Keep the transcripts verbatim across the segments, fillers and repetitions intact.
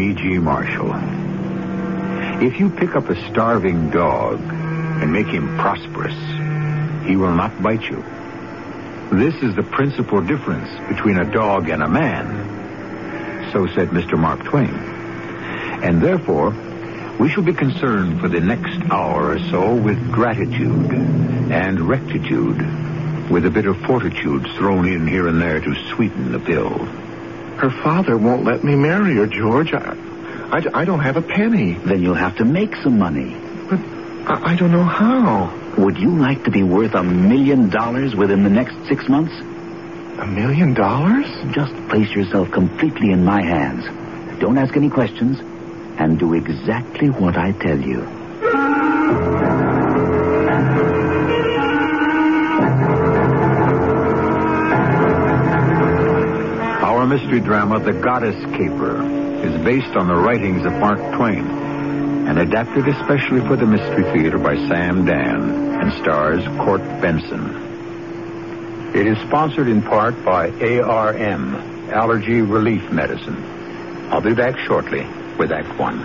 A G Marshall. If you pick up a starving dog and make him prosperous, he will not bite you. This is the principal difference between a dog and a man. So said Mister Mark Twain. And therefore, we shall be concerned for the next hour or so with gratitude and rectitude, with a bit of fortitude thrown in here and there to sweeten the pill. Her father won't let me marry her, George. I, I, I don't have a penny. Then you'll have to make some money. But I, I don't know how. Would you like to be worth a million dollars within the next six months? A million dollars? Just place yourself completely in my hands. Don't ask any questions, and do exactly what I tell you. Our mystery drama, The Goddess Caper, is based on the writings of Mark Twain and adapted especially for the Mystery Theater by Sam Dan and stars Court Benson. It is sponsored in part by A R M, Allergy Relief Medicine. I'll be back shortly with Act One.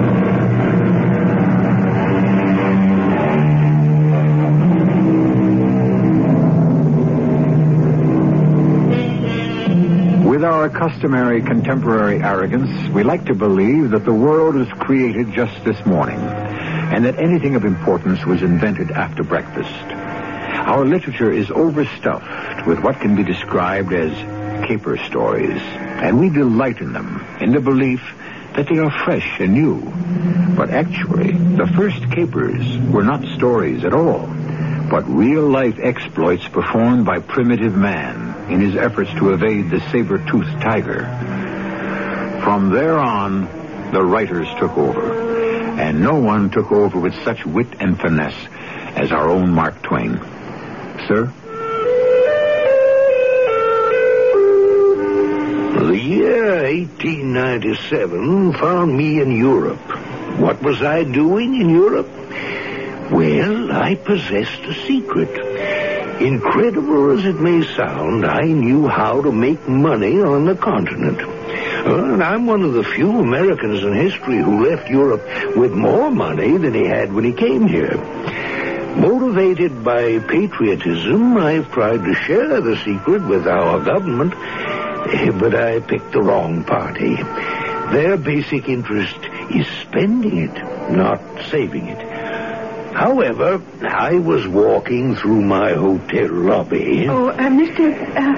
With our customary contemporary arrogance, we like to believe that the world was created just this morning, and that anything of importance was invented after breakfast. Our literature is overstuffed with what can be described as caper stories, and we delight in them in the belief that they are fresh and new. But actually, the first capers were not stories at all, but real-life exploits performed by primitive man in his efforts to evade the saber-toothed tiger. From there on, the writers took over, and no one took over with such wit and finesse as our own Mark Twain. Sir? The year eighteen ninety-seven found me in Europe. What was I doing in Europe? Well, I possessed a secret. Incredible as it may sound, I knew how to make money on the continent. Well, and I'm one of the few Americans in history who left Europe with more money than he had when he came here. Motivated by patriotism, I've tried to share the secret with our government, but I picked the wrong party. Their basic interest is spending it, not saving it. However, I was walking through my hotel lobby. Oh, uh, Mister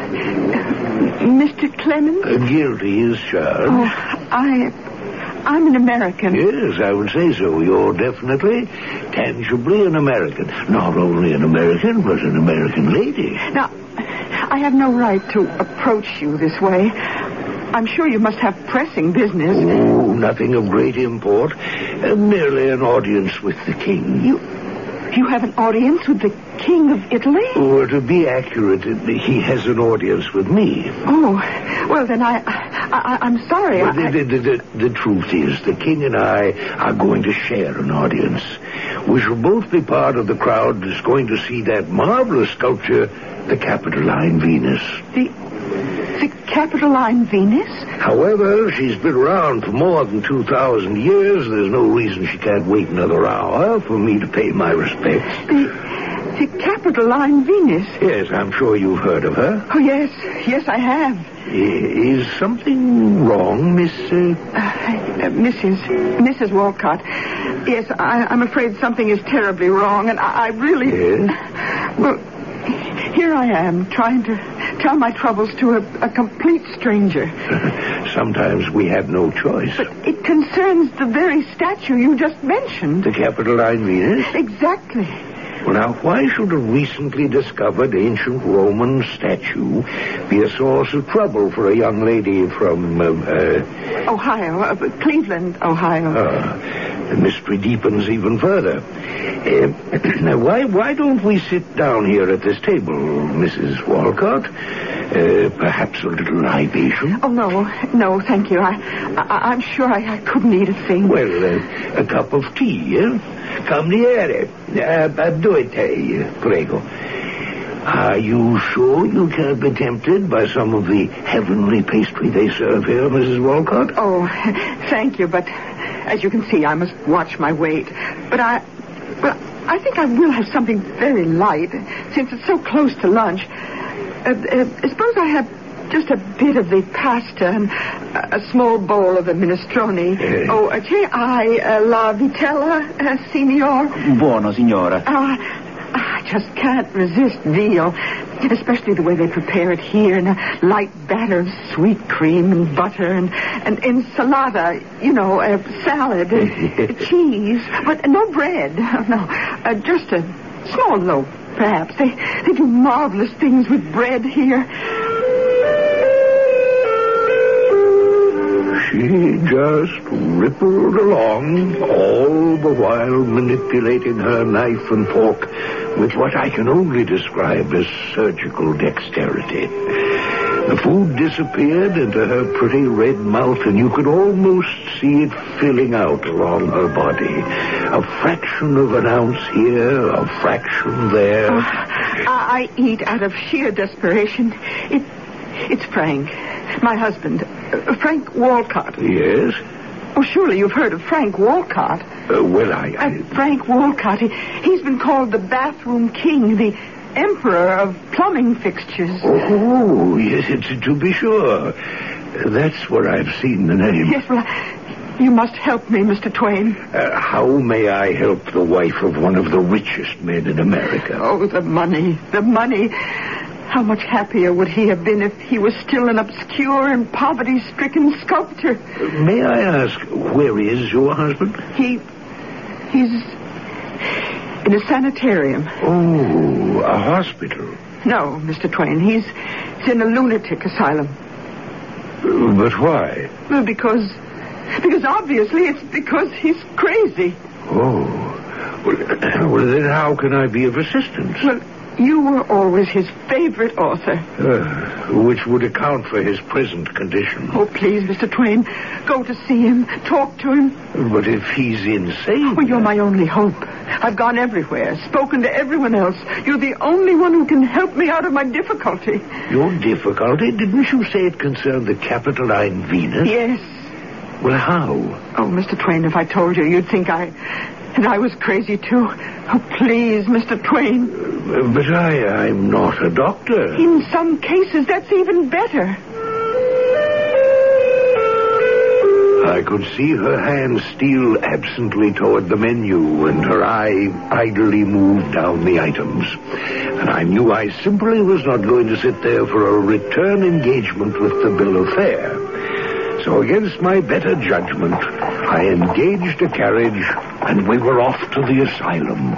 Uh, Mister Clemens? Uh, guilty as charged. Oh, I... I'm an American. Yes, I would say so. You're definitely, tangibly an American. Not only an American, but an American lady. Now, I have no right to approach you this way. I'm sure you must have pressing business. Oh, nothing of great import. Uh, merely an audience with the king. You... You have an audience with the King of Italy? Or to be accurate, he has an audience with me. Oh, well, then I... I I'm sorry. Well, I, the, the, the, the truth is, the king and I are going to share an audience. We shall both be part of the crowd that's going to see that marvelous sculpture, the Capitoline Venus. The... The Capitoline Venus? However, she's been around for more than two thousand years. There's no reason she can't wait another hour for me to pay my respects. The... The Capitoline Venus? Yes, I'm sure you've heard of her. Oh, yes. Yes, I have. Is something wrong, Miss... Uh... Uh, Missus Missus Walcott. Yes, I, I'm afraid something is terribly wrong, and I, I really... Yes? Well, here I am, trying to tell my troubles to a, a complete stranger. Sometimes we have no choice. But it concerns the very statue you just mentioned. The Capitoline Venus? Exactly. Well, now, why should a recently discovered ancient Roman statue be a source of trouble for a young lady from, uh, uh Ohio, uh, Cleveland, Ohio. Uh, the mystery deepens even further. Uh, why, why don't we sit down here at this table, Missus Walcott? Uh, perhaps a little libation? Oh, no, no, thank you. I, I, I'm sure I, I couldn't eat a thing. Well, uh, a cup of tea, eh? Cameriere, uh, due tè, prego. Are you sure you can't be tempted by some of the heavenly pastry they serve here, Missus Walcott? Oh, thank you, but as you can see, I must watch my weight. But I... Well, I think I will have something very light, since it's so close to lunch. Uh, uh, suppose I have just a bit of the pasta and a, a small bowl of the minestrone. Eh. Oh, uh, c'è I uh, la vitella, uh, signor? Buono, signora. Uh, I just can't resist veal, especially the way they prepare it here in a light batter of sweet cream and butter and, and ensalada, you know, uh, salad, uh, cheese, but no bread. No, uh, just a small loaf, perhaps. They, they do marvelous things with bread here. She just rippled along, all the while manipulating her knife and fork with what I can only describe as surgical dexterity. The food disappeared into her pretty red mouth, and you could almost see it filling out along her body. A fraction of an ounce here, a fraction there. Oh, I, I eat out of sheer desperation. It, it's Frank, my husband, uh, Frank Walcott. Yes? Oh, surely you've heard of Frank Walcott. Uh, well, I... I... Uh, Frank Walcott, he, he's been called the bathroom king, the emperor of plumbing fixtures. Oh, yes, it's, to be sure. That's where I've seen the name. Yes, well, you must help me, Mister Twain. Uh, how may I help the wife of one of the richest men in America? Oh, the money, the money. How much happier would he have been if he was still an obscure and poverty-stricken sculptor? Uh, may I ask, where is your husband? He... he's... in a sanitarium. Oh, a hospital. No, Mister Twain, he's, he's in a lunatic asylum. Uh, but why? Well, because... because obviously it's because he's crazy. Oh. Well, well, then how can I be of assistance? Well, you were always his favorite author. Uh, which would account for his present condition. Oh, please, Mister Twain, go to see him, talk to him. But if he's insane... Well, you're my only hope. I've gone everywhere, spoken to everyone else. You're the only one who can help me out of my difficulty. Your difficulty? Didn't you say it concerned the Capitoline Venus? Yes. Well, how? Oh, Mister Twain, if I told you, you'd think I... and I was crazy, too. Oh, please, Mister Twain. Uh, but I, I'm not a doctor. In some cases, that's even better. I could see her hand steal absently toward the menu, and her eye idly move down the items. And I knew I simply was not going to sit there for a return engagement with the bill of fare. So against my better judgment, I engaged a carriage, and we were off to the asylum.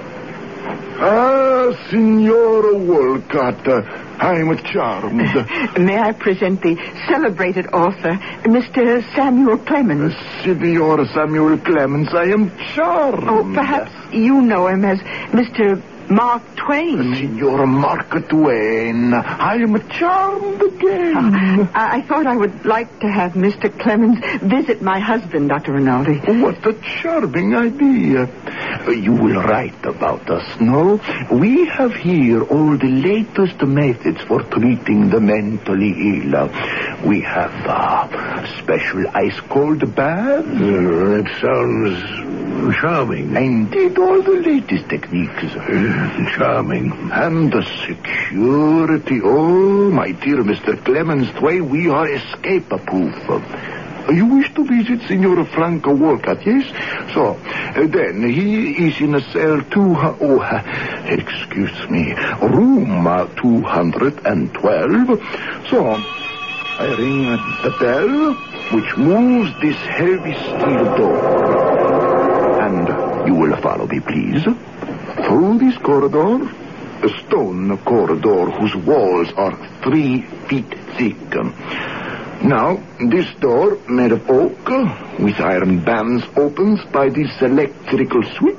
Ah, Signora Walcott, uh, I'm charmed. May I present the celebrated author, Mister Samuel Clemens? Uh, Signora Samuel Clemens, I am charmed. Oh, perhaps you know him as Mister Mark Twain. Signora Mark Twain, I am charmed again. Uh, I-, I thought I would like to have Mister Clemens visit my husband, Doctor Rinaldi. What a charming idea. You will write about us, no? We have here all the latest methods for treating the mentally ill. We have uh, special ice-cold baths. Uh, that sounds charming. Indeed, all the latest techniques. Uh, charming. And the security. Oh, my dear Mister Clemens Twain, we are escape-proof. You wish to visit Signor Frank Walcott, yes? So, uh, then, he is in a cell two... Uh, oh, uh, excuse me, room uh, two hundred twelve. So, I ring the bell, which moves this heavy steel door. And you will follow me, please. Through this corridor, a stone corridor whose walls are three feet thick. Now, this door, made of oak, with iron bands, opens by this electrical switch.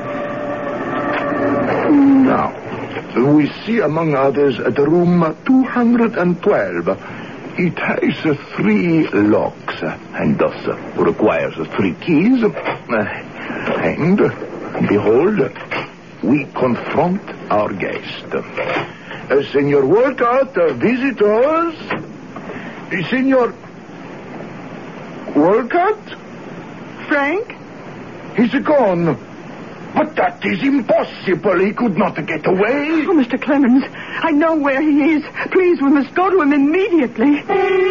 Now, we see, among others, the room two hundred twelve. It has uh, three locks, uh, and thus uh, requires uh, three keys. Uh, and, uh, behold, we confront our guest. Uh, Senor Walcott, uh, visitors. Uh, Senor Walcott? Frank? He's gone. But that is impossible. He could not get away. Oh, Mister Clemens, I know where he is. Please, we must go to him immediately.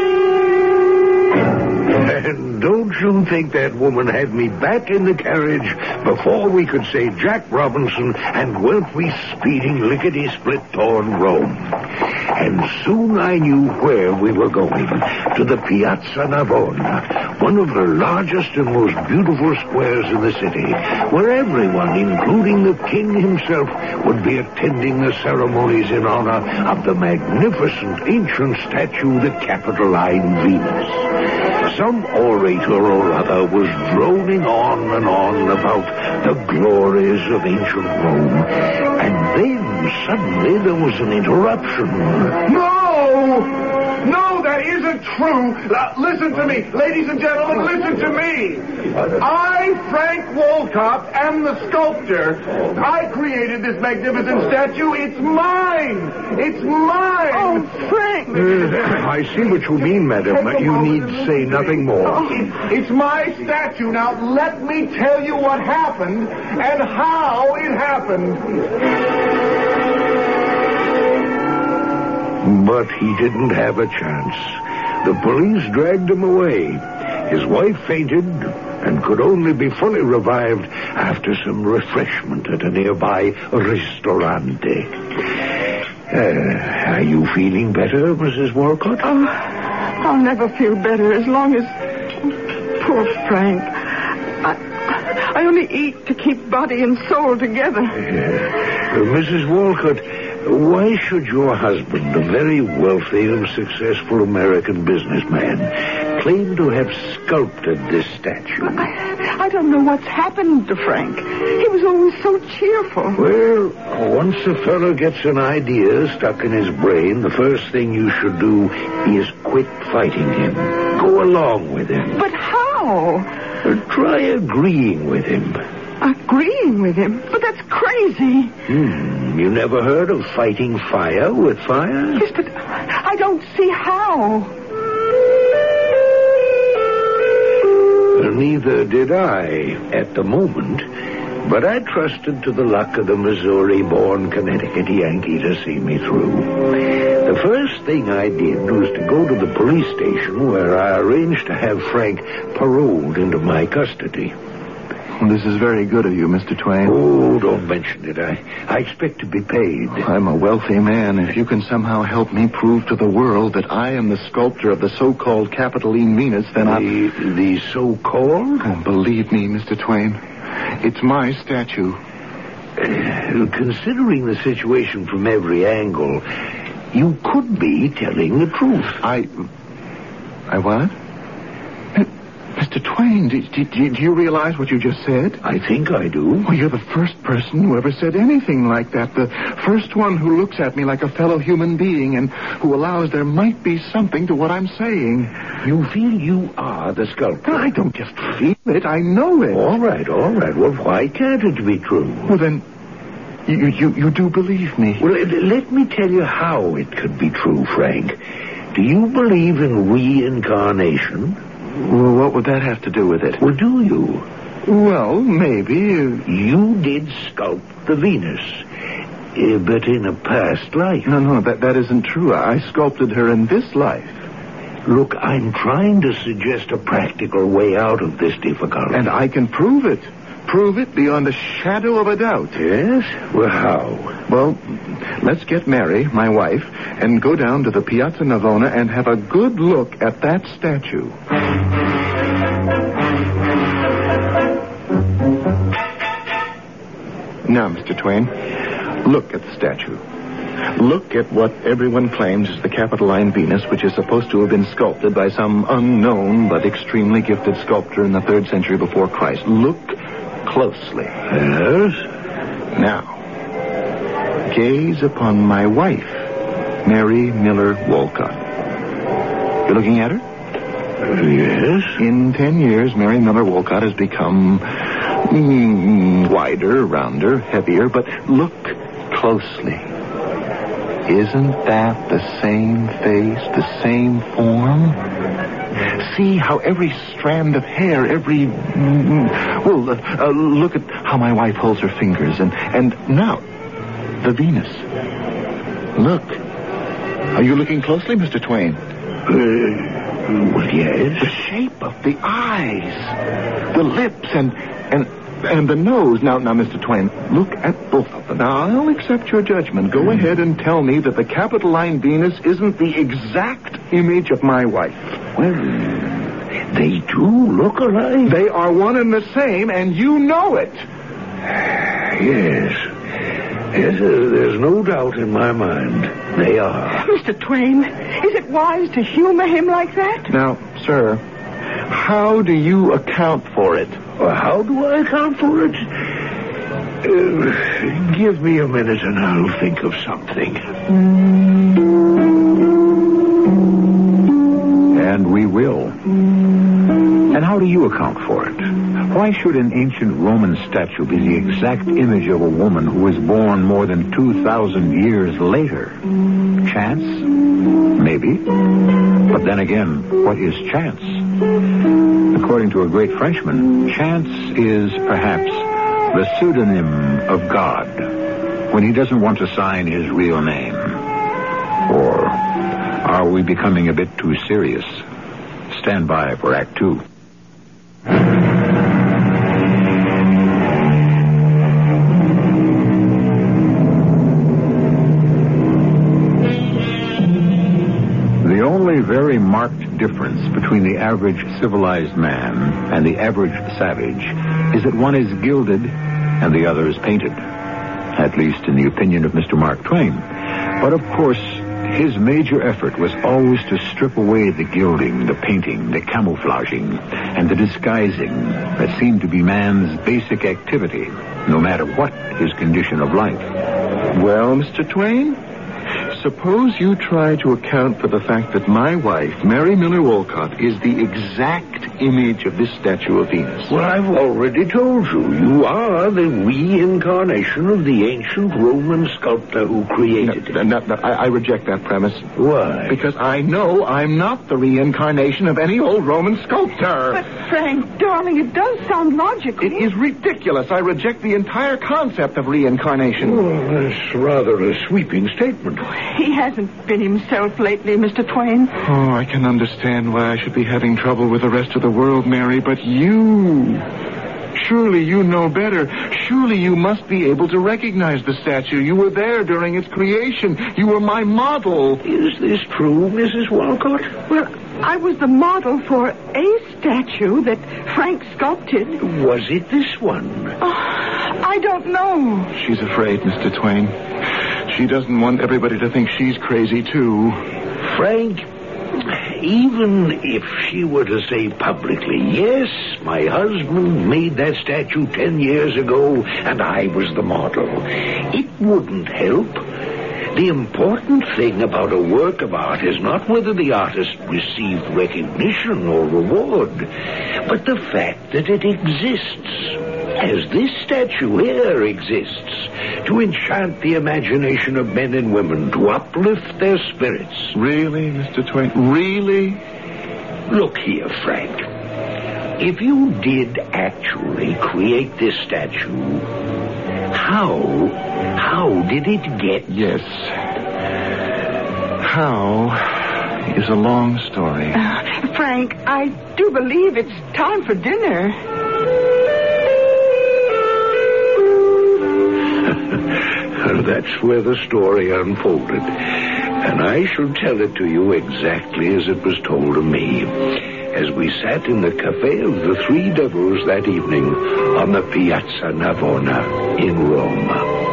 And don't you think that woman had me back in the carriage before we could say Jack Robinson, and weren't we speeding lickety-split toward Rome? And soon I knew where we were going, to the Piazza Navona, one of the largest and most beautiful squares in the city, where everyone, including the king himself, would be attending the ceremonies in honor of the magnificent ancient statue, the Capitoline Venus. Some orator or other was droning on and on about the glories of ancient Rome. And then suddenly there was an interruption. No! No, that isn't true. Uh, listen to me. Ladies and gentlemen, listen to me. I, Frank Walcott, am the sculptor. I created this magnificent statue. It's mine. It's mine. Oh, Frank. Uh, I see what you mean, madam. You need say nothing more. It, it's my statue. Now, let me tell you what happened and how it happened. But he didn't have a chance. The police dragged him away. His wife fainted and could only be fully revived after some refreshment at a nearby ristorante. Uh, are you feeling better, Missus Walcott? Oh, I'll never feel better as long as... Poor Frank. I, I only eat to keep body and soul together. Uh, uh, Missus Walcott... Why should your husband, a very wealthy and successful American businessman, claim to have sculpted this statue? I, I don't know what's happened to Frank. He was always so cheerful. Well, once a fellow gets an idea stuck in his brain, the first thing you should do is quit fighting him. Go along with him. But how? Or try agreeing with him. Agreeing with him? But that's crazy. Hmm, you never heard of fighting fire with fire? Yes, but I don't see how. Neither did I at the moment, but I trusted to the luck of the Missouri-born Connecticut Yankee to see me through. The first thing I did was to go to the police station where I arranged to have Frank paroled into my custody. This is very good of you, Mister Twain. Oh, don't mention it. I, I expect to be paid. I'm a wealthy man. If you can somehow help me prove to the world that I am the sculptor of the so-called Capitoline Venus, then I... The, the so-called? Oh, believe me, Mister Twain, it's my statue. Uh, considering the situation from every angle, you could be telling the truth. I... I what? Mister Twain, do, do, do you realize what you just said? I think I do. Well, you're the first person who ever said anything like that. The first one who looks at me like a fellow human being and who allows there might be something to what I'm saying. You feel you are the sculptor? I don't just feel it. I know it. All right, all right. Well, why can't it be true? Well, then, you, you, you do believe me. Well, let me tell you how it could be true, Frank. Do you believe in reincarnation? Well, what would that have to do with it? Well, do you? Well, maybe. You did sculpt the Venus, uh, but in a past life. No, no, that, that isn't true. I sculpted her in this life. Look, I'm trying to suggest a practical way out of this difficulty. And I can prove it. Prove it beyond a shadow of a doubt. Yes? Well, how? Well, let's get Mary, my wife, and go down to the Piazza Navona and have a good look at that statue. Now, Mister Twain, look at the statue. Look at what everyone claims is the Capitoline Venus, which is supposed to have been sculpted by some unknown but extremely gifted sculptor in the third century before Christ. Look closely. Yes? Now, gaze upon my wife, Mary Miller Walcott. You looking at her? Yes. In ten years, Mary Miller Walcott has become Mm, wider, rounder, heavier, but look closely. Isn't that the same face, the same form? See how every strand of hair, every... Mm, well, uh, uh, look at how my wife holds her fingers. And, and now, the Venus. Look. Are you looking closely, Mister Twain? Uh, well, yes. The shape of the eyes, the lips, and and and the nose. Now, now, Mister Twain, look at both of them. Now, I'll accept your judgment. Go mm. ahead and tell me that the Capitoline Venus isn't the exact image of my wife. Well, they do look alike. They are one and the same, and you know it. Yes. Yes, uh, there's no doubt in my mind. They are. Mister Twain, is it wise to humor him like that? Now, sir, how do you account for it? Well, how do I account for it? Uh, give me a minute and I'll think of something. And we will. And how do you account for it? Why should an ancient Roman statue be the exact image of a woman who was born more than two thousand years later? Chance? Maybe. But then again, what is chance? According to a great Frenchman, chance is perhaps the pseudonym of God when he doesn't want to sign his real name. Or are we becoming a bit too serious? Stand by for Act Two. The only very marked difference between the average civilized man and the average savage is that one is gilded and the other is painted. At least in the opinion of Mister Mark Twain. But of course, his major effort was always to strip away the gilding, the painting, the camouflaging, and the disguising that seemed to be man's basic activity, no matter what his condition of life. Well, Mister Twain, suppose you try to account for the fact that my wife, Mary Miller Wolcott, is the exact image of this statue of Venus. Well, I've already told you. You are the reincarnation of the ancient Roman sculptor who created no, it. No, no, I, I reject that premise. Why? Because I know I'm not the reincarnation of any old Roman sculptor. But, Frank, darling, it does sound logical. It is ridiculous. I reject the entire concept of reincarnation. Well, that's rather a sweeping statement. He hasn't been himself lately, Mister Twain. Oh, I can understand why I should be having trouble with the rest of the world, Mary, but you... Surely you know better. Surely you must be able to recognize the statue. You were there during its creation. You were my model. Is this true, Missus Walcott? Well, I was the model for a statue that Frank sculpted. Was it this one? Oh, I don't know. She's afraid, Mister Twain. She doesn't want everybody to think she's crazy, too. Frank, even if she were to say publicly, yes, my husband made that statue ten years ago, and I was the model, it wouldn't help. The important thing about a work of art is not whether the artist received recognition or reward, but the fact that it exists, as this statue here exists, to enchant the imagination of men and women, to uplift their spirits. Really, Mister Twain? Really? Look here, Frank. If you did actually create this statue, how, how did it get... Yes. How is a long story. Uh, Frank, I do believe it's time for dinner. That's where the story unfolded. And I shall tell it to you exactly as it was told to me, as we sat in the Cafe of the Three Devils that evening on the Piazza Navona in Rome.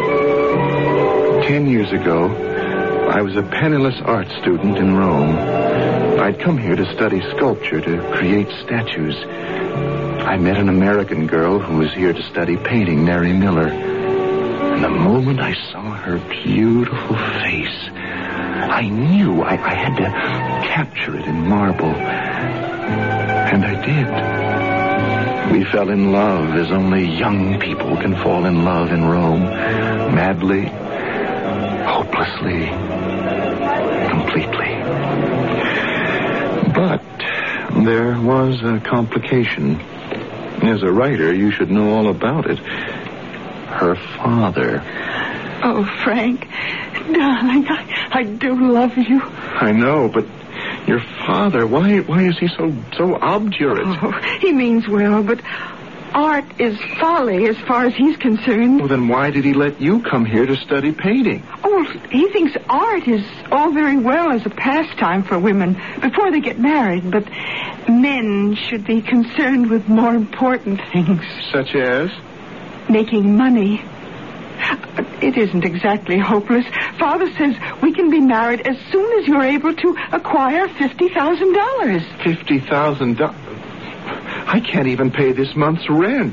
Ten years ago, I was a penniless art student in Rome. I'd come here to study sculpture, to create statues. I met an American girl who was here to study painting, Mary Miller. And the moment I saw her beautiful face, I knew I, I had to capture it in marble. And I did. We fell in love as only young people can fall in love in Rome. Madly, hopelessly, completely. But there was a complication. As a writer, you should know all about it. Her father. Oh, Frank, darling, I, I do love you. I know, but your father, why why is he so so obdurate? Oh, he means well, but art is folly as far as he's concerned. Well, then why did he let you come here to study painting? Oh, he thinks art is all very well as a pastime for women before they get married, but men should be concerned with more important things. Such as? Making money. It isn't exactly hopeless. Father says we can be married as soon as you're able to acquire fifty thousand dollars. fifty thousand dollars? I can't even pay this month's rent.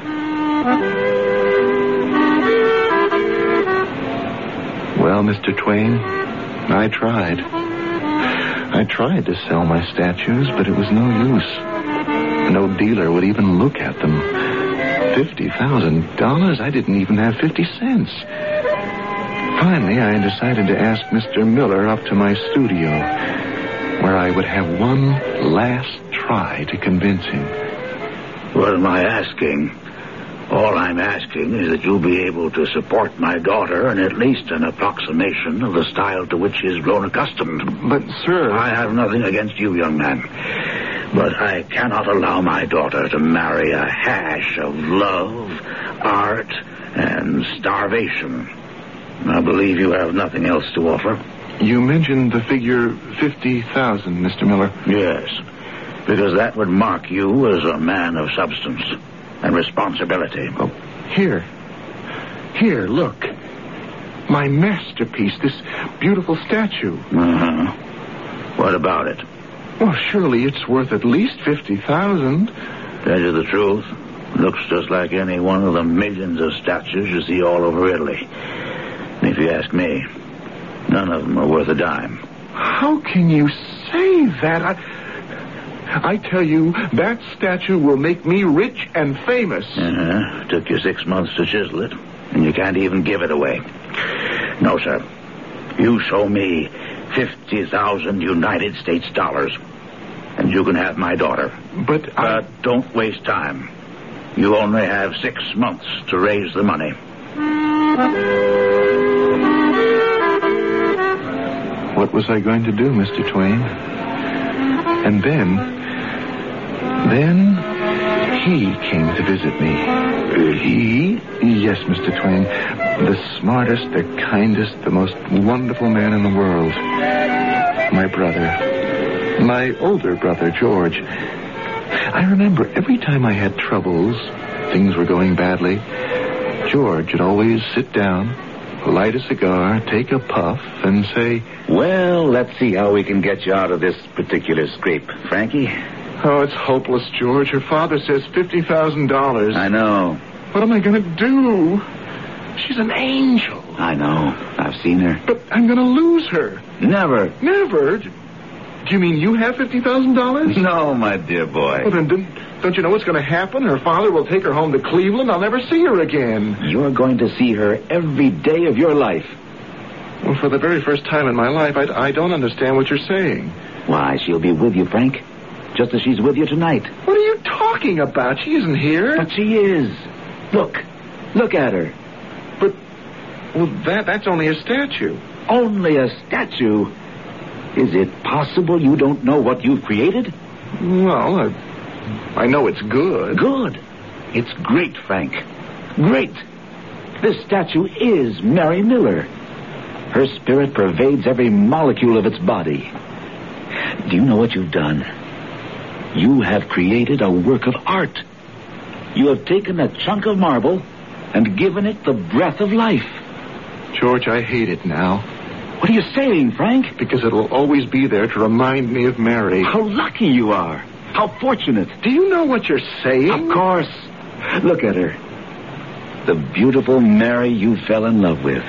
Well, Mister Twain, I tried. I tried to sell my statues, but it was no use. No dealer would even look at them. Fifty thousand dollars? I didn't even have fifty cents. Finally, I decided to ask Mister Miller up to my studio, where I would have one last try to convince him. What am I asking? All I'm asking is that you be able to support my daughter in at least an approximation of the style to which she has grown accustomed. But, sir... I have nothing against you, young man. But I cannot allow my daughter to marry a hash of love, art, and starvation. I believe you have nothing else to offer. You mentioned the figure fifty thousand, Mister Miller. Yes, because that would mark you as a man of substance and responsibility. Oh, here. Here, look. My masterpiece, this beautiful statue. Uh-huh. What about it? Well, surely it's worth at least fifty thousand. Tell you the truth, looks just like any one of the millions of statues you see all over Italy. And if you ask me, none of them are worth a dime. How can you say that? I, I tell you, that statue will make me rich and famous. Uh-huh. Took you six months to chisel it, and you can't even give it away. No, sir. You show me fifty thousand United States dollars, and you can have my daughter. But I... But don't waste time. You only have six months to raise the money. What was I going to do, Mister Twain? And then... Then... he came to visit me. Uh, he? Yes, Mister Twain. The smartest, the kindest, the most wonderful man in the world. My brother. My older brother, George. I remember every time I had troubles, things were going badly, George would always sit down, light a cigar, take a puff, and say, "Well, let's see how we can get you out of this particular scrape, Frankie." "Oh, it's hopeless, George. Her father says fifty thousand dollars. I know. What am I going to do? She's an angel." I know. I've seen her. But I'm going to lose her. Never. Never? Do you mean you have fifty thousand dollars? No, my dear boy. Well, then, then don't you know what's going to happen? Her father will take her home to Cleveland. I'll never see her again. You're going to see her every day of your life. Well, for the very first time in my life, I, I don't understand what you're saying. Why, she'll be with you, Frank. Just as she's with you tonight. What are you talking about? She isn't here. But she is. Look. Look at her. But, well, that that's only a statue. Only a statue? Is it possible you don't know what you've created? Well, I, I know it's good. Good. It's great, Frank. Great. This statue is Mary Miller. Her spirit pervades every molecule of its body. Do you know what you've done? You have created a work of art. You have taken a chunk of marble and given it the breath of life. George, I hate it now. What are you saying, Frank? Because it'll always be there to remind me of Mary. How lucky you are. How fortunate. Do you know what you're saying? Of course. Look at her. The beautiful Mary you fell in love with.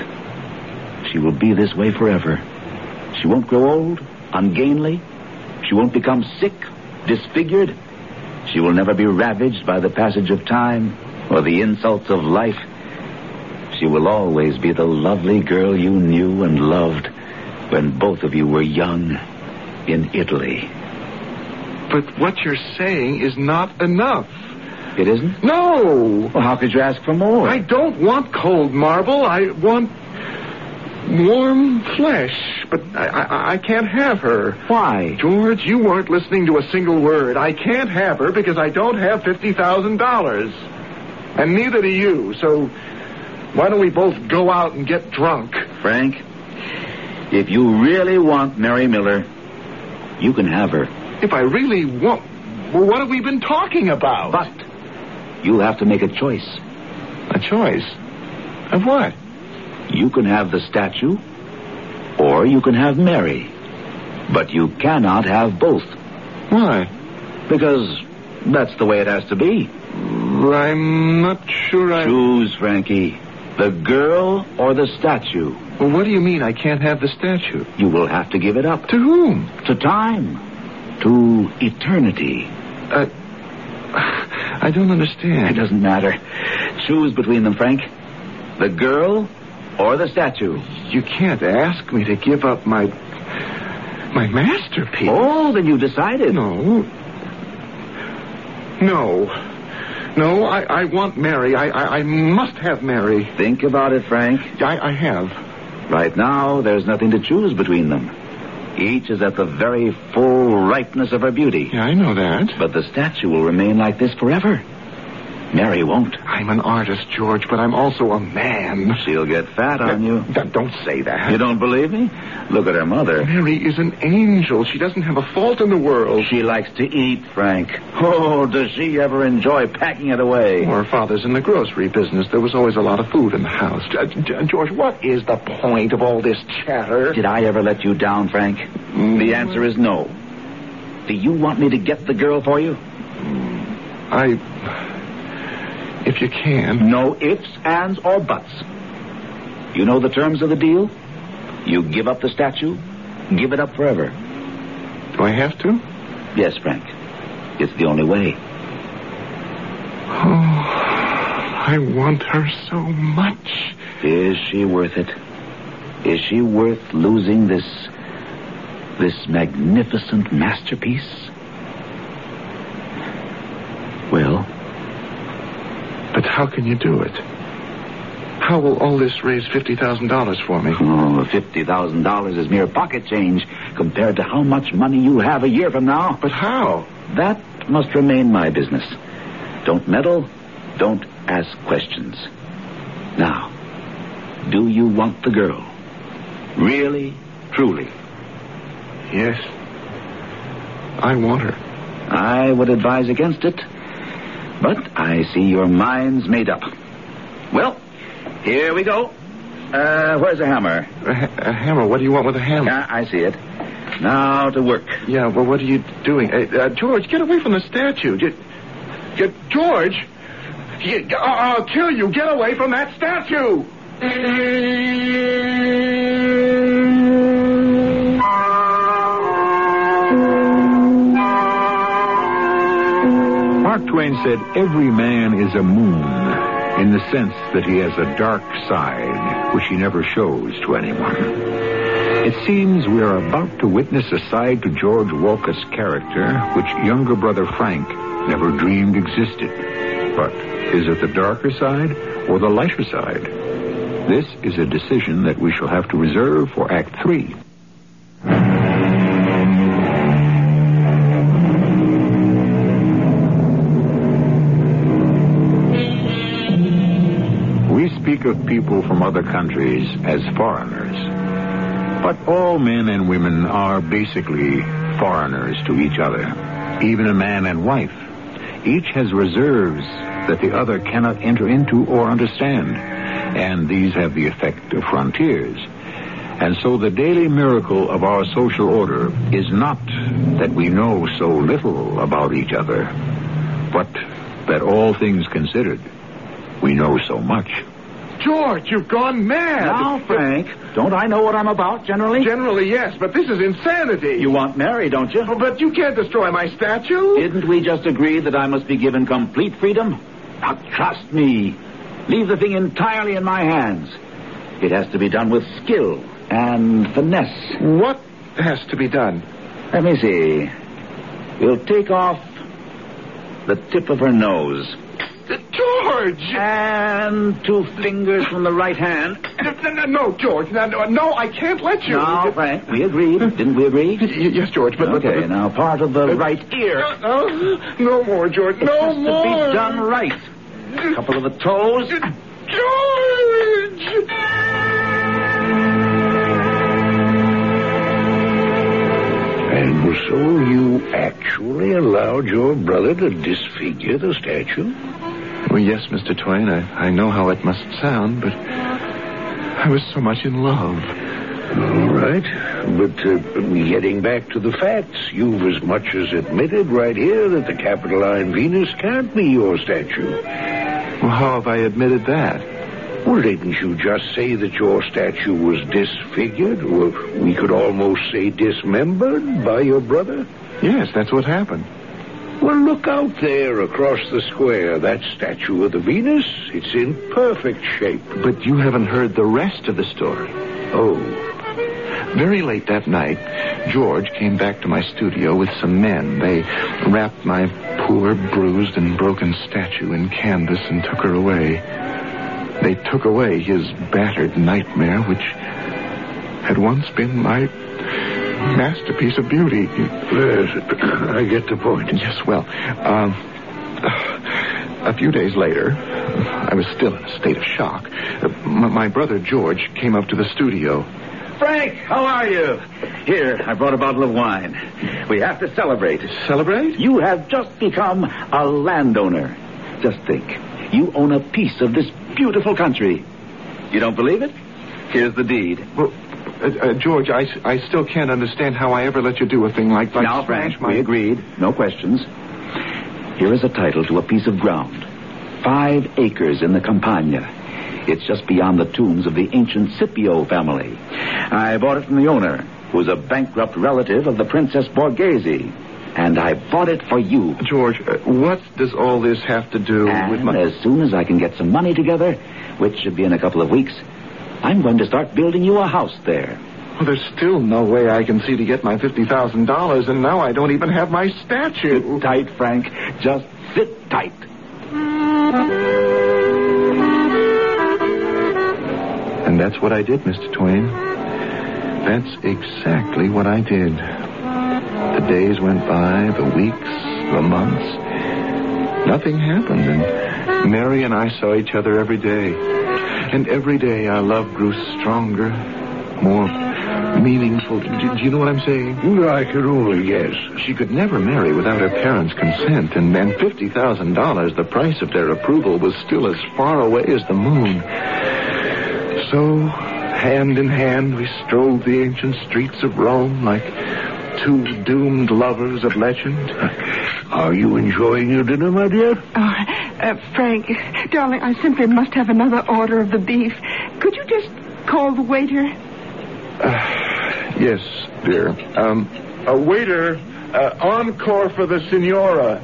She will be this way forever. She won't grow old, ungainly. She won't become sick, disfigured. She will never be ravaged by the passage of time or the insults of life. She will always be the lovely girl you knew and loved when both of you were young in Italy. But what you're saying is not enough. It isn't? No! Well, how could you ask for more? I don't want cold marble. I want warm flesh. But I, I, I can't have her. Why? George, you weren't listening to a single word. I can't have her because I don't have fifty thousand dollars. And neither do you. So why don't we both go out and get drunk? Frank, if you really want Mary Miller, you can have her. If I really want... Well, what have we been talking about? But you'll have to make a choice. A choice? Of what? You can have the statue, or you can have Mary. But you cannot have both. Why? Because that's the way it has to be. I'm not sure I... Choose, Frankie. The girl or the statue. Well, what do you mean I can't have the statue? You will have to give it up. To whom? To time. To eternity. Uh, I don't understand. It doesn't matter. Choose between them, Frank. The girl or the statue. You can't ask me to give up my... my masterpiece. Oh, then you decided. No. No. No, I, I want Mary. I, I, I must have Mary. Think about it, Frank. I, I have. Right now, there's nothing to choose between them. Each is at the very full ripeness of her beauty. Yeah, I know that. But the statue will remain like this forever. Mary won't. I'm an artist, George, but I'm also a man. She'll get fat on you. D- don't say that. You don't believe me? Look at her mother. Mary is an angel. She doesn't have a fault in the world. She likes to eat, Frank. Oh, does she ever enjoy packing it away? Well, her father's in the grocery business. There was always a lot of food in the house. Uh, George, what is the point of all this chatter? Did I ever let you down, Frank? Mm. The answer is no. Do you want me to get the girl for you? I... If you can. No ifs, ands, or buts. You know the terms of the deal? You give up the statue, give it up forever. Do I have to? Yes, Frank. It's the only way. Oh, I want her so much. Is she worth it? Is she worth losing this... this magnificent masterpiece? Well... But how can you do it? How will all this raise fifty thousand dollars for me? Oh, fifty thousand dollars is mere pocket change compared to how much money you'll have a year from now. But how? That must remain my business. Don't meddle. Don't ask questions. Now, do you want the girl? Really, truly? Yes. I want her. I would advise against it. But I see your mind's made up. Well, here we go. Uh, where's the hammer? A, ha- a hammer? What do you want with a hammer? Yeah, I see it. Now to work. Yeah, well, what are you doing? Uh, uh, George, get away from the statue. Get, get, George! Get, I'll kill you. Get away from that statue! Mark Twain said every man is a moon in the sense that he has a dark side which he never shows to anyone. It seems we are about to witness a side to George Walker's character which younger brother Frank never dreamed existed. But is it the darker side or the lighter side? This is a decision that we shall have to reserve for Act Three. Speak of people from other countries as foreigners. But all men and women are basically foreigners to each other. Even a man and wife. Each has reserves that the other cannot enter into or understand. And these have the effect of frontiers. And so the daily miracle of our social order is not that we know so little about each other, but that all things considered, we know so much. George, you've gone mad. Now, Frank, Don't I know what I'm about, generally? Generally, yes, but this is insanity. You want Mary, don't you? Oh, but you can't destroy my statue. Didn't we just agree that I must be given complete freedom? Now, trust me. Leave the thing entirely in my hands. It has to be done with skill and finesse. What has to be done? Let me see. We'll take off the tip of her nose. George! And two fingers from the right hand. No, no, no, George. No, no, no, I can't let you. No, Frank, we agreed. Didn't we agree? Y- yes, George, but... Okay, but, now part of the uh, right ear. No, no, no more, George. It no has more. to be done right. A couple of the toes. George! And so you actually allowed your brother to disfigure the statue? Well, yes, Mister Twain, I, I know how it must sound, but I was so much in love. All right. But uh, getting back to the facts, you've as much as admitted right here that the Capitoline Venus can't be your statue. Well, how have I admitted that? Well, didn't you just say that your statue was disfigured, or we could almost say dismembered, by your brother? Yes, that's what happened. Well, look out there across the square. That statue of the Venus, it's in perfect shape. But you haven't heard the rest of the story. Oh. Very late that night, George came back to my studio with some men. They wrapped my poor, bruised, and broken statue in canvas and took her away. They took away his battered nightmare, which had once been my masterpiece of beauty. Yes, I get the point. Yes, well, um, a few days later, I was still in a state of shock. Uh, my, my brother George came up to the studio. Frank, how are you? Here, I brought a bottle of wine. We have to celebrate. Celebrate? You have just become a landowner. Just think. You own a piece of this beautiful country. You don't believe it? Here's the deed. Well, uh, uh, George, I, I still can't understand how I ever let you do a thing like that. Now, Frank, my... we agreed. No questions. Here is a title to a piece of ground. Five acres in the Campagna. It's just beyond the tombs of the ancient Scipio family. I bought it from the owner, who's a bankrupt relative of the Princess Borghese. And I bought it for you. George, uh, what does all this have to do and with my... as soon as I can get some money together, which should be in a couple of weeks, I'm going to start building you a house there. Well, there's still no way I can see to get my fifty thousand dollars, and now I don't even have my statue. Sit tight, Frank. Just sit tight. And that's what I did, Mister Twain. That's exactly what I did. The days went by, the weeks, the months. Nothing happened, and Mary and I saw each other every day. And every day our love grew stronger, more meaningful. Do, do you know what I'm saying? I could only guess. She could never marry without her parents' consent, and then fifty thousand dollars, the price of their approval, was still as far away as the moon. So, hand in hand, we strolled the ancient streets of Rome like two doomed lovers of legend. Are you enjoying your dinner, my dear? Oh, uh, Frank, darling, I simply must have another order of the beef. Could you just call the waiter? Uh, yes, dear. Um, a waiter, uh, encore for the Signora.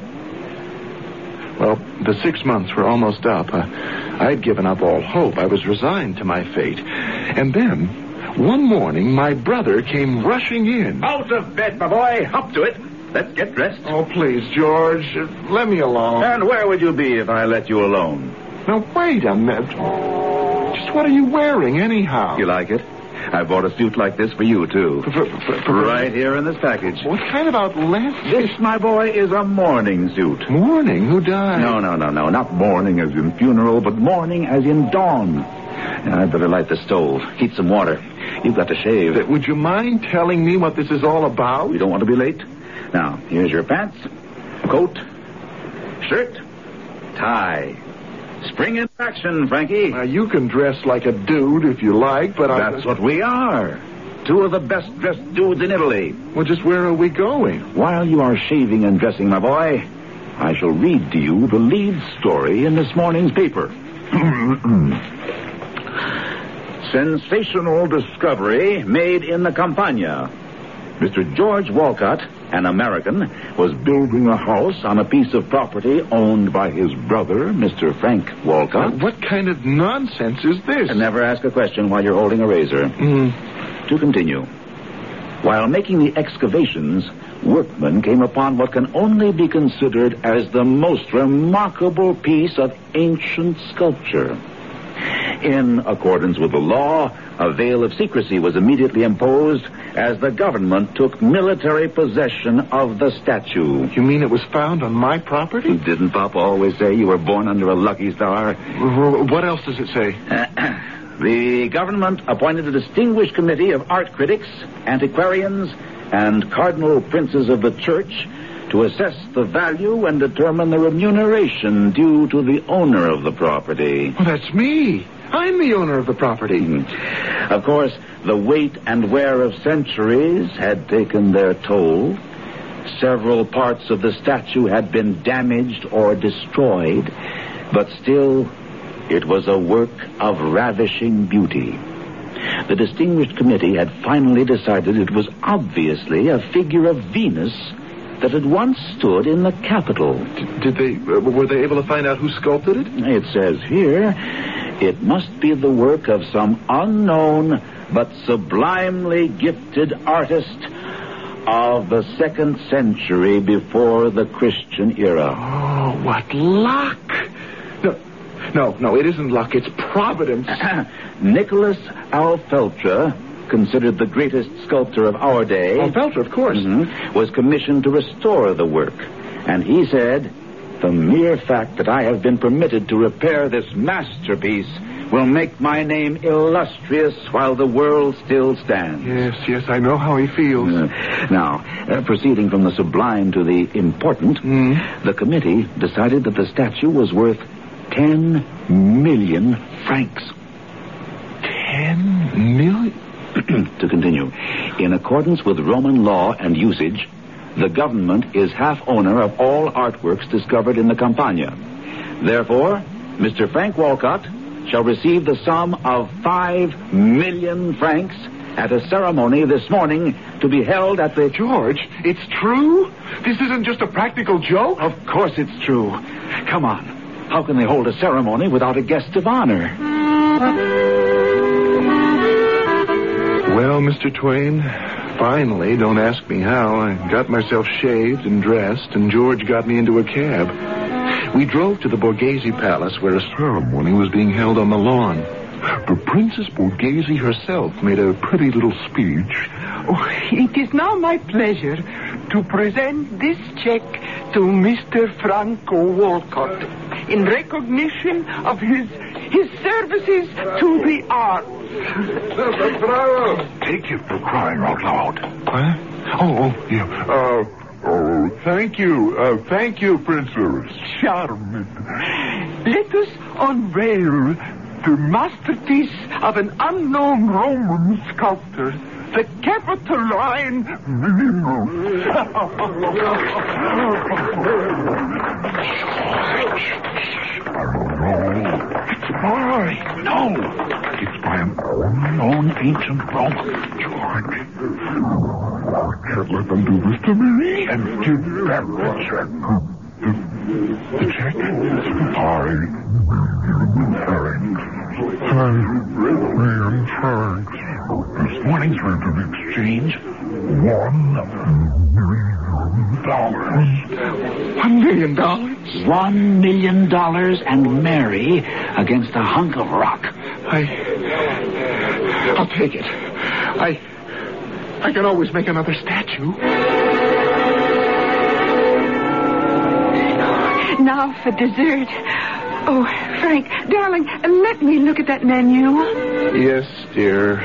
Well, the six months were almost up. Uh, I'd given up all hope. I was resigned to my fate. And then, one morning, my brother came rushing in. Out of bed, my boy. Up to it. Let's get dressed. Oh, please, George. Uh, let me alone. And where would you be if I let you alone? Now, wait a minute. Just what are you wearing, anyhow? You like it? I bought a suit like this for you, too. For, for, for, for, right here in this package. What kind of outlet? This, my boy, is a mourning suit. Mourning? Who died? No, no, no, no. Not mourning as in funeral, but mourning as in dawn. Now, I'd better light the stove. Heat some water. You've got to shave. Uh, would you mind telling me what this is all about? You don't want to be late? Now, here's your pants, coat, shirt, tie. Spring into action, Frankie. Now, you can dress like a dude if you like, but I... That's what we are. Two of the best-dressed dudes in Italy. Well, just where are we going? While you are shaving and dressing, my boy, I shall read to you the lead story in this morning's paper. Sensational discovery made in the Campagna. Mister George Walcott, an American, was building a house on a piece of property owned by his brother, Mister Frank Walcott. Uh, what kind of nonsense is this? And never ask a question while you're holding a razor. Mm. To continue. While making the excavations, workmen came upon what can only be considered as the most remarkable piece of ancient sculpture. In accordance with the law, a veil of secrecy was immediately imposed as the government took military possession of the statue. You mean it was found on my property? Didn't Papa always say you were born under a lucky star? What else does it say? The government appointed a distinguished committee of art critics, antiquarians, and cardinal princes of the church to assess the value and determine the remuneration due to the owner of the property. Well, that's me. I'm the owner of the property. Of course, the weight and wear of centuries had taken their toll. Several parts of the statue had been damaged or destroyed, but still, it was a work of ravishing beauty. The distinguished committee had finally decided it was obviously a figure of Venus that had once stood in the Capitol. D- did they, uh, were they able to find out who sculpted it? It says here, it must be the work of some unknown but sublimely gifted artist of the second century before the Christian era. Oh, what luck! No, no, no, it isn't luck, it's providence. Nicholas Alfeltra, considered the greatest sculptor of our day... Alfeltra, of course. Mm-hmm, was commissioned to restore the work. And he said, the mere fact that I have been permitted to repair this masterpiece will make my name illustrious while the world still stands. Yes, yes, I know how he feels. Uh, now, uh, proceeding from the sublime to the important, mm. the committee decided that the statue was worth ten million francs. Ten million? To continue, in accordance with Roman law and usage, the government is half owner of all artworks discovered in the Campagna. Therefore, Mister Frank Walcott shall receive the sum of five million francs at a ceremony this morning to be held at the... George, it's true? This isn't just a practical joke? Of course it's true. Come on. How can they hold a ceremony without a guest of honor? Well, Mister Twain, finally, don't ask me how, I got myself shaved and dressed, and George got me into a cab. We drove to the Borghese Palace, where a ceremony was being held on the lawn. The Princess Borghese herself made a pretty little speech. Oh, it is now my pleasure to present this check to Mister Franco Walcott in recognition of his his services to the arts. Take it for crying out loud. Huh? Oh, oh, yeah. Uh, oh, thank you. Uh, thank you, Princess. Charming. Let us unveil the masterpiece of an unknown Roman sculptor, the Capitoline Venus. It's mine. No. It's by an unknown ancient Roman. George. I can't let them do this to me. And give them the check. The, the check? Five million francs. Five million francs. This morning's rate of exchange, one million dollars. One million dollars? One million dollars and marry against a hunk of rock. I... I'll take it. I... I can always make another statue. Now for dessert. Oh, Frank, darling, let me look at that menu. Yes, dear.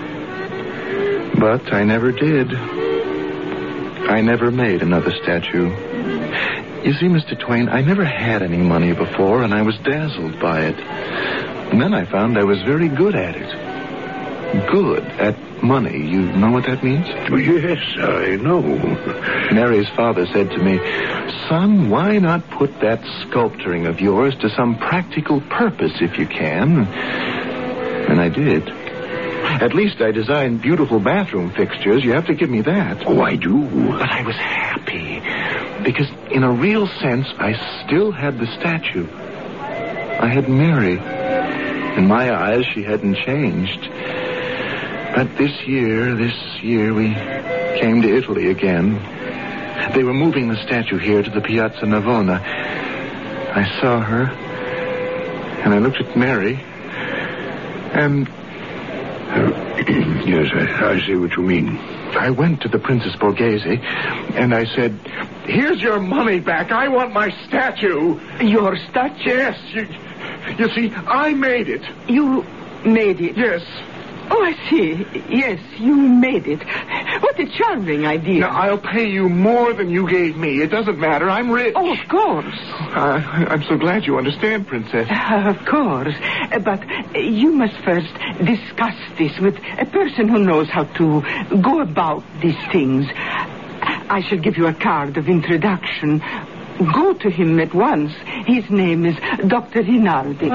But I never did. I never made another statue. You see, Mister Twain, I never had any money before, and I was dazzled by it. And then I found I was very good at it. Good at money. You know what that means? Yes, I know. Mary's father said to me, son, why not put that sculpturing of yours to some practical purpose if you can? And I did. At least I designed beautiful bathroom fixtures. You have to give me that. Oh, I do. But I was happy. Because in a real sense, I still had the statue. I had Mary. In my eyes, she hadn't changed. But this year, this year, we came to Italy again. They were moving the statue here to the Piazza Navona. I saw her, and I looked at Mary, and... Uh, yes, I, I see what you mean. I went to the Princess Borghese, and I said, here's your money back. I want my statue. Your statue? Yes. You, you see, I made it. You made it? Yes. Oh, I see. Yes, you made it. What a charming idea. Now, I'll pay you more than you gave me. It doesn't matter. I'm rich. Oh, of course. Uh, I'm so glad you understand, Princess. Uh, of course. Uh, but uh, you must first discuss this with a person who knows how to go about these things. I shall give you a card of introduction. Go to him at once. His name is Doctor Rinaldi.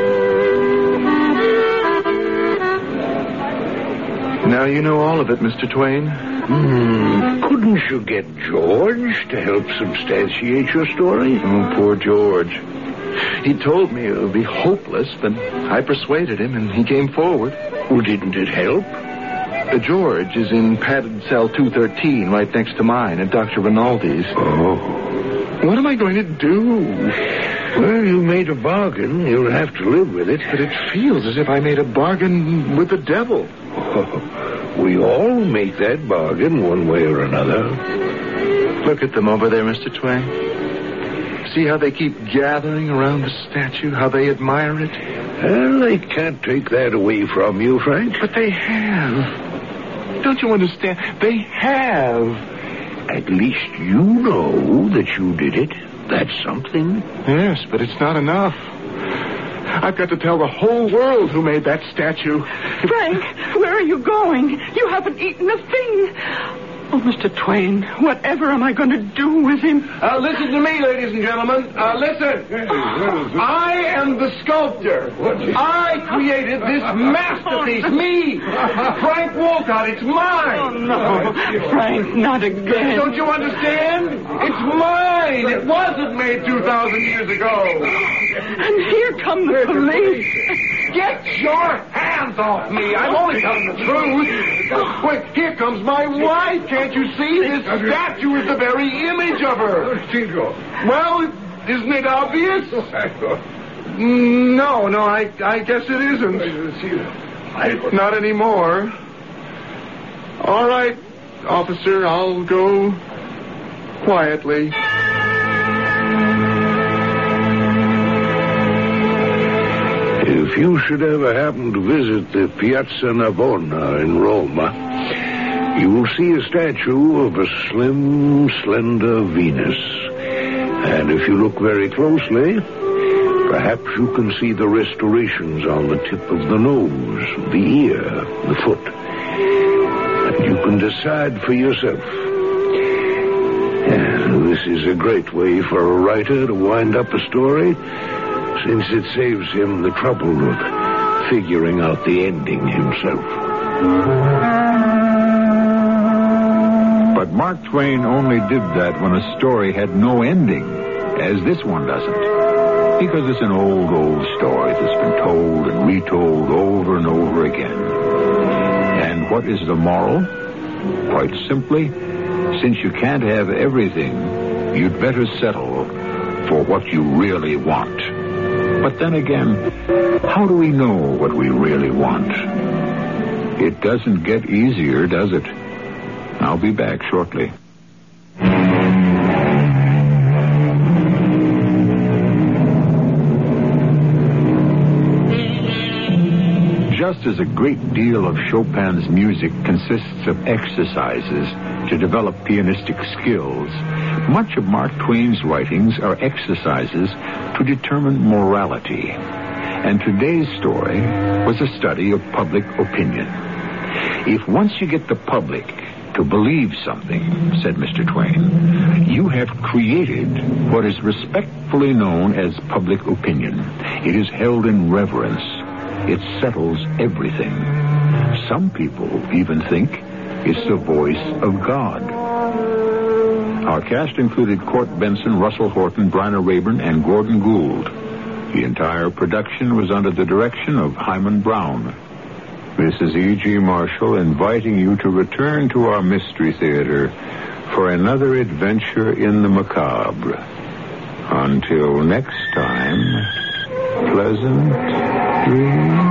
Now you know all of it, Mister Twain. Hmm, couldn't you get George to help substantiate your story? Oh, poor George. He told me it would be hopeless, but I persuaded him, and he came forward. Well, didn't it help? Uh, George is in padded cell two thirteen, right next to mine, at Doctor Rinaldi's. Oh. What am I going to do? Well, you made a bargain. You'll have to live with it. But it feels as if I made a bargain with the devil. Oh, we all make that bargain one way or another. Look at them over there, Mister Twain. See how they keep gathering around the statue, how they admire it? Well, they can't take that away from you, Frank. But they have. Don't you understand? They have. At least you know that you did it. That's something. Yes, but it's not enough. I've got to tell the whole world who made that statue. Frank, where are you going? You haven't eaten a thing. Oh, Mister Twain, whatever am I going to do with him? Uh, listen to me, ladies and gentlemen. Uh, listen. I am the sculptor. I created this masterpiece. Me, Frank Wolcott. It's mine. Oh, no. Frank, not again. Don't you understand? It's mine. It wasn't made two thousand years ago. And here come the police. Get your hands off me. I'm only telling the truth. Wait, here comes my wife. Can't you see? This statue is the very image of her. Well, isn't it obvious? No, no, I, I guess it isn't. Not anymore. All right, officer, I'll go quietly. If you should ever happen to visit the Piazza Navona in Rome, you will see a statue of a slim, slender Venus. And if you look very closely, perhaps you can see the restorations on the tip of the nose, the ear, the foot. And you can decide for yourself. And this is a great way for a writer to wind up a story, since it saves him the trouble of figuring out the ending himself. But Mark Twain only did that when a story had no ending, as this one doesn't. Because it's an old, old story that's been told and retold over and over again. And what is the moral? Quite simply, since you can't have everything, you'd better settle for what you really want. But then again, how do we know what we really want? It doesn't get easier, does it? I'll be back shortly. Just as a great deal of Chopin's music consists of exercises to develop pianistic skills, much of Mark Twain's writings are exercises to determine morality. And today's story was a study of public opinion. If once you get the public to believe something, said Mister Twain, you have created what is respectfully known as public opinion. It is held in reverence. It settles everything. Some people even think it's the voice of God. Our cast included Court Benson, Russell Horton, Bryna Rayburn, and Gordon Gould. The entire production was under the direction of Hyman Brown. This is E G. Marshall inviting you to return to our Mystery Theater for another adventure in the macabre. Until next time, pleasant dreams.